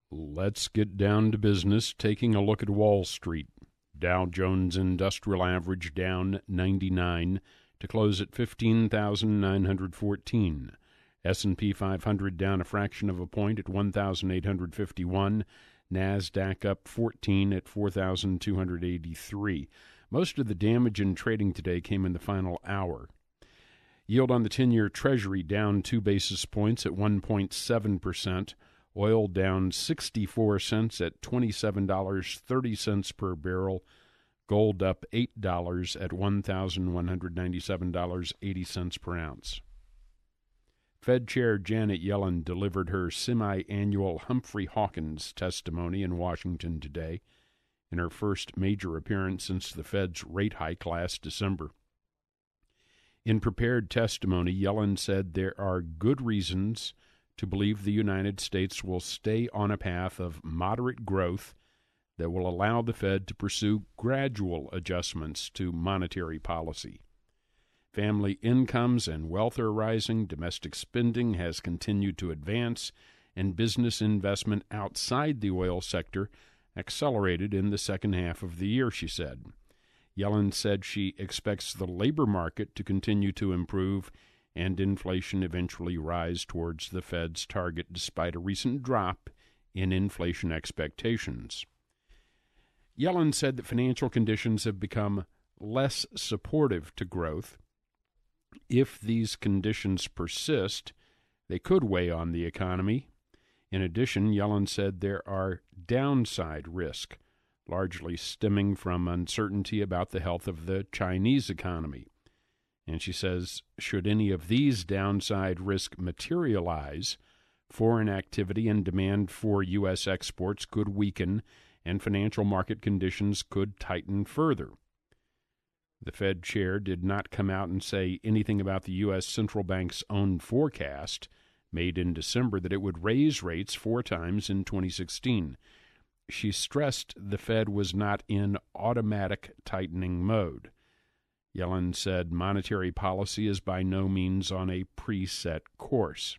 Let's get down to business, taking a look at Wall Street. Dow Jones Industrial Average down 99 to close at 15,914. S&P 500 down a fraction of a point at 1,851. NASDAQ up 14 at 4,283. Most of the damage in trading today came in the final hour. Yield on the 10-year Treasury down 2 basis points at 1.7%. Oil down 64 cents at $27.30 per barrel. Gold up $8 at $1,197.80 per ounce. Fed Chair Janet Yellen delivered her semi-annual Humphrey Hawkins testimony in Washington today, in her first major appearance since the Fed's rate hike last December. In prepared testimony, Yellen said there are good reasons to believe the United States will stay on a path of moderate growth that will allow the Fed to pursue gradual adjustments to monetary policy. Family incomes and wealth are rising, domestic spending has continued to advance, and business investment outside the oil sector accelerated in the second half of the year, she said. Yellen said she expects the labor market to continue to improve and inflation eventually rise towards the Fed's target despite a recent drop in inflation expectations. Yellen said that financial conditions have become less supportive to growth. If these conditions persist, they could weigh on the economy. In addition, Yellen said there are downside risks, largely stemming from uncertainty about the health of the Chinese economy. And she says, should any of these downside risks materialize, foreign activity and demand for U.S. exports could weaken and financial market conditions could tighten further. The Fed chair did not come out and say anything about the U.S. Central Bank's own forecast, made in December, that it would raise rates 4 times in 2016. She stressed the Fed was not in automatic tightening mode. Yellen said monetary policy is by no means on a preset course.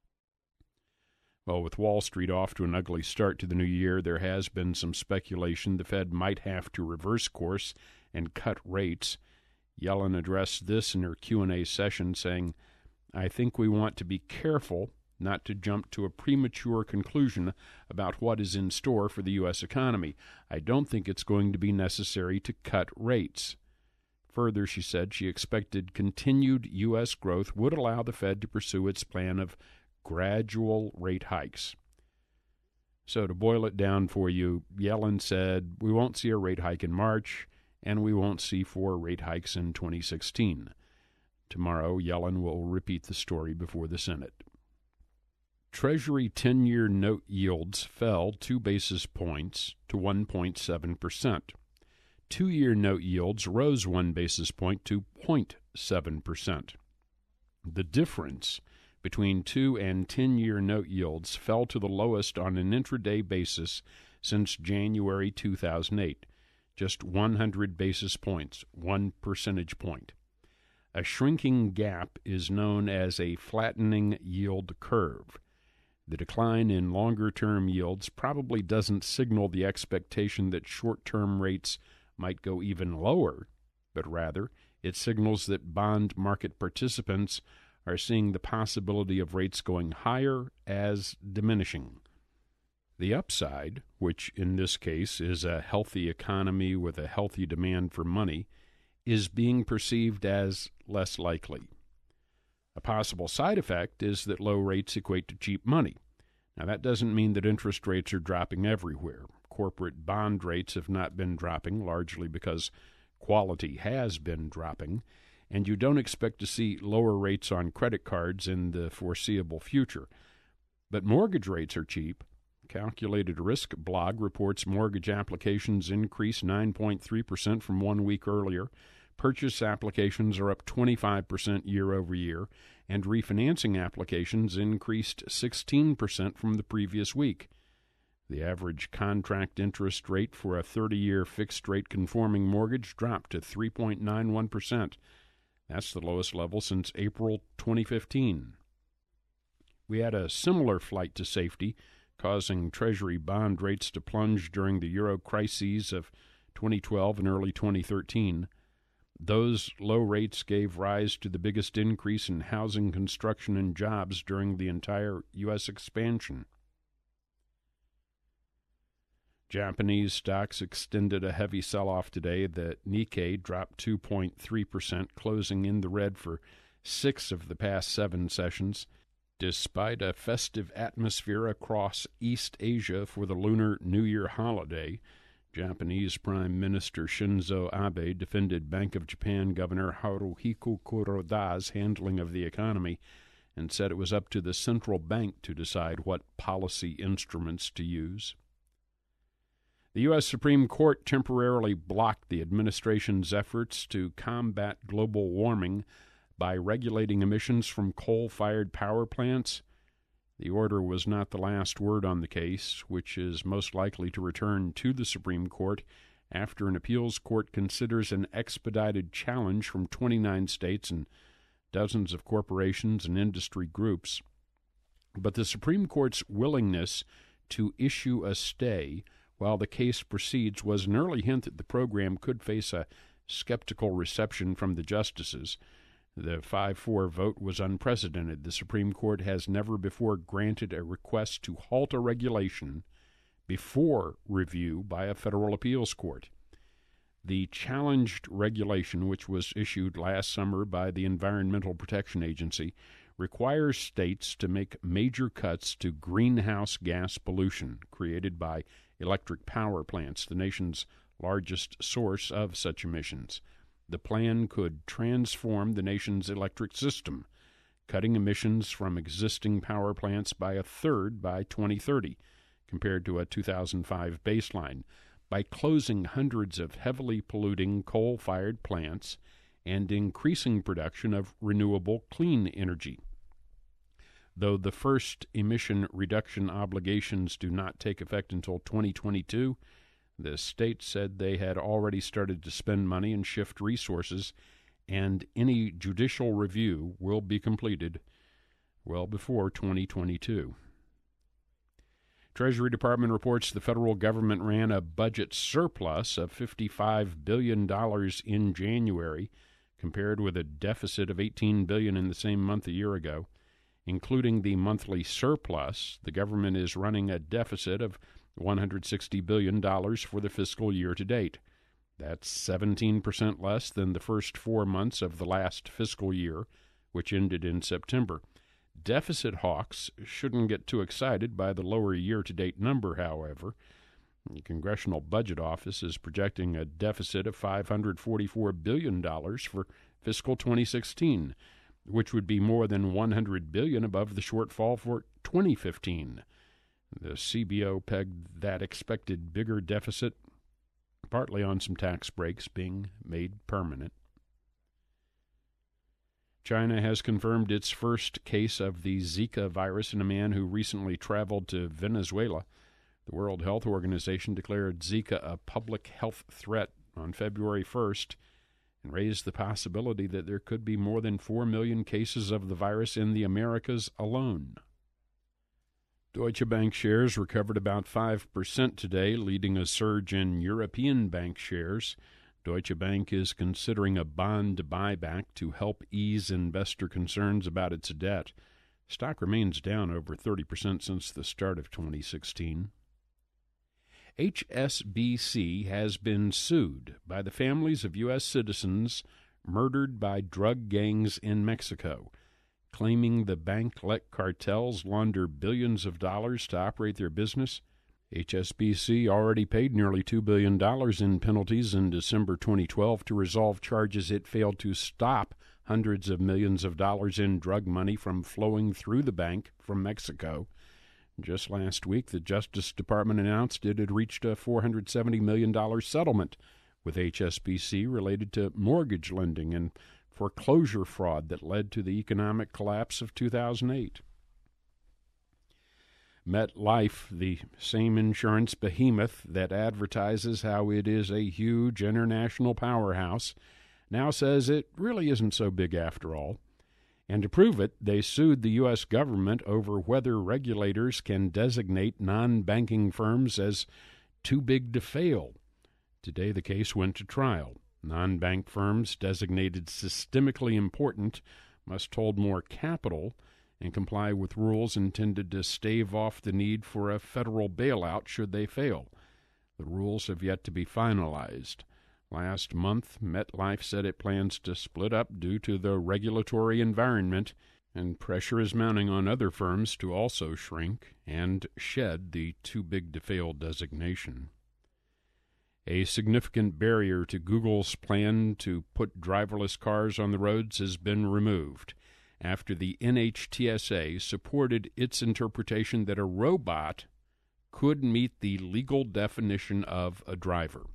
Well, with Wall Street off to an ugly start to the new year, there has been some speculation the Fed might have to reverse course and cut rates. Yellen addressed this in her Q&A session, saying, "I think we want to be careful not to jump to a premature conclusion about what is in store for the U.S. economy. I don't think it's going to be necessary to cut rates." Further, she said she expected continued U.S. growth would allow the Fed to pursue its plan of gradual rate hikes. So to boil it down for you, Yellen said we won't see a rate hike in March, and we won't see 4 rate hikes in 2016. Tomorrow, Yellen will repeat the story before the Senate. Treasury 10-year note yields fell 2 basis points to 1.7%. 2-year note yields rose 1 basis point to 0.7%. The difference between 2- and 10-year note yields fell to the lowest on an intraday basis since January 2008, just 100 basis points, 1 percentage point. A shrinking gap is known as a flattening yield curve. The decline in longer-term yields probably doesn't signal the expectation that short-term rates might go even lower, but rather it signals that bond market participants are seeing the possibility of rates going higher as diminishing. The upside, which in this case is a healthy economy with a healthy demand for money, is being perceived as less likely. A possible side effect is that low rates equate to cheap money. Now, that doesn't mean that interest rates are dropping everywhere. Corporate bond rates have not been dropping, largely because quality has been dropping, and you don't expect to see lower rates on credit cards in the foreseeable future. But mortgage rates are cheap. Calculated Risk blog reports mortgage applications increased 9.3% from 1 week earlier. Purchase applications are up 25% year over year, and refinancing applications increased 16% from the previous week. The average contract interest rate for a 30-year fixed-rate conforming mortgage dropped to 3.91%. That's the lowest level since April 2015. We had a similar flight to safety causing Treasury bond rates to plunge during the euro crises of 2012 and early 2013. Those low rates gave rise to the biggest increase in housing construction and jobs during the entire U.S. expansion. Japanese stocks extended a heavy sell-off today. The Nikkei dropped 2.3%, closing in the red for 6 of the past 7 sessions. Despite a festive atmosphere across East Asia for the Lunar New Year holiday, Japanese Prime Minister Shinzo Abe defended Bank of Japan Governor Haruhiko Kuroda's handling of the economy and said it was up to the central bank to decide what policy instruments to use. The U.S. Supreme Court temporarily blocked the administration's efforts to combat global warming by regulating emissions from coal-fired power plants. The order was not the last word on the case, which is most likely to return to the Supreme Court after an appeals court considers an expedited challenge from 29 states and dozens of corporations and industry groups. But the Supreme Court's willingness to issue a stay while the case proceeds was an early hint that the program could face a skeptical reception from the justices. The 5-4 vote was unprecedented. The Supreme Court has never before granted a request to halt a regulation before review by a federal appeals court. The challenged regulation, which was issued last summer by the Environmental Protection Agency, requires states to make major cuts to greenhouse gas pollution created by electric power plants, the nation's largest source of such emissions. The plan could transform the nation's electric system, cutting emissions from existing power plants by a third by 2030, compared to a 2005 baseline, by closing hundreds of heavily polluting coal-fired plants and increasing production of renewable clean energy. Though the first emission reduction obligations do not take effect until 2022, the state said they had already started to spend money and shift resources, and any judicial review will be completed well before 2022. Treasury Department reports the federal government ran a budget surplus of $55 billion in January, compared with a deficit of $18 billion in the same month a year ago. Including the monthly surplus, the government is running a deficit of $160 billion for the fiscal year to date. That's 17% less than the first 4 months of the last fiscal year, which ended in September. Deficit hawks shouldn't get too excited by the lower year-to-date number, however. The Congressional Budget Office is projecting a deficit of $544 billion for fiscal 2016, which would be more than $100 billion above the shortfall for 2015. The CBO pegged that expected bigger deficit partly on some tax breaks being made permanent. China has confirmed its first case of the Zika virus in a man who recently traveled to Venezuela. The World Health Organization declared Zika a public health threat on February 1st and raised the possibility that there could be more than 4 million cases of the virus in the Americas alone. Deutsche Bank shares recovered about 5% today, leading a surge in European bank shares. Deutsche Bank is considering a bond buyback to help ease investor concerns about its debt. Stock remains down over 30% since the start of 2016. HSBC has been sued by the families of U.S. citizens murdered by drug gangs in Mexico, claiming the bank let cartels launder billions of dollars to operate their business. HSBC already paid nearly $2 billion in penalties in December 2012 to resolve charges it failed to stop hundreds of millions of dollars in drug money from flowing through the bank from Mexico. Just last week, the Justice Department announced it had reached a $470 million settlement with HSBC related to mortgage lending and foreclosure fraud that led to the economic collapse of 2008. MetLife, the same insurance behemoth that advertises how it is a huge international powerhouse, now says it really isn't so big after all. And to prove it, they sued the U.S. government over whether regulators can designate non-banking firms as too big to fail. Today, the case went to trial. Non-bank firms designated systemically important must hold more capital and comply with rules intended to stave off the need for a federal bailout should they fail. The rules have yet to be finalized. Last month, MetLife said it plans to split up due to the regulatory environment, and pressure is mounting on other firms to also shrink and shed the too-big-to-fail designation. A significant barrier to Google's plan to put driverless cars on the roads has been removed after the NHTSA supported its interpretation that a robot could meet the legal definition of a driver.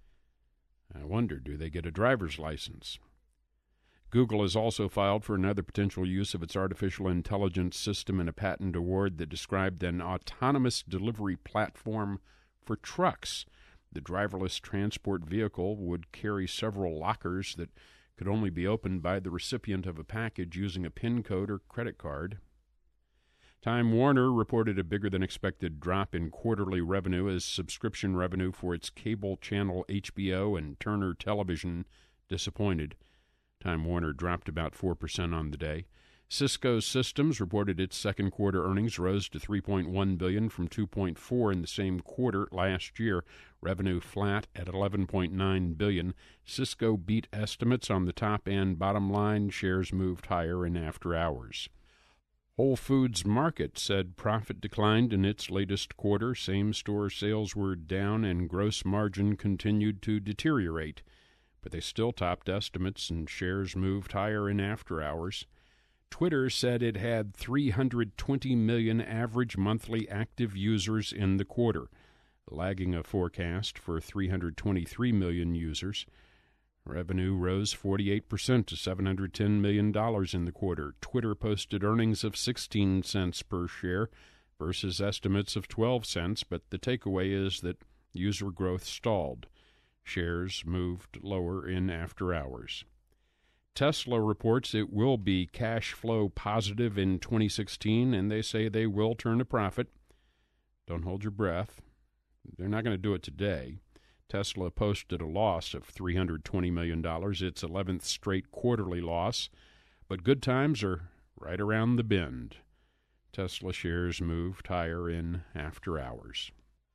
I wonder, do they get a driver's license? Google has also filed for another potential use of its artificial intelligence system in a patent award that described an autonomous delivery platform for trucks. The driverless transport vehicle would carry several lockers that could only be opened by the recipient of a package using a PIN code or credit card. Time Warner reported a bigger-than-expected drop in quarterly revenue as subscription revenue for its cable channel HBO and Turner Television disappointed. Time Warner dropped about 4% on the day. Cisco Systems reported its second quarter earnings rose to $3.1 billion from $2.4 billion in the same quarter last year. Revenue flat at $11.9 billion. Cisco beat estimates on the top and bottom line. Shares moved higher in after hours. Whole Foods Market said profit declined in its latest quarter. Same-store sales were down and gross margin continued to deteriorate, but they still topped estimates and shares moved higher in after hours. Twitter said it had 320 million average monthly active users in the quarter, lagging a forecast for 323 million users. Revenue rose 48% to $710 million in the quarter. Twitter posted earnings of 16 cents per share versus estimates of 12 cents, but the takeaway is that user growth stalled. Shares moved lower in after hours. Tesla reports it will be cash flow positive in 2016, and they say they will turn a profit. Don't hold your breath. They're not going to do it today. Tesla posted a loss of $320 million, its 11th straight quarterly loss, but good times are right around the bend. Tesla shares moved higher in after hours.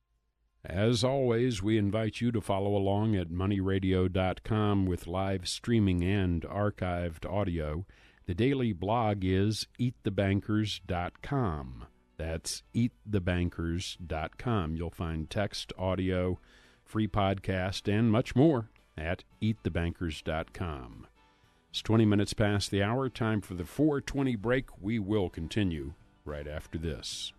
As always, we invite you to follow along at moneyradio.com with live streaming and archived audio. The daily blog is eatthebankers.com. That's eatthebankers.com. You'll find text, audio, free podcast, and much more at eatthebankers.com. It's 20 minutes past the hour. Time for the 4:20 break. We will continue right after this.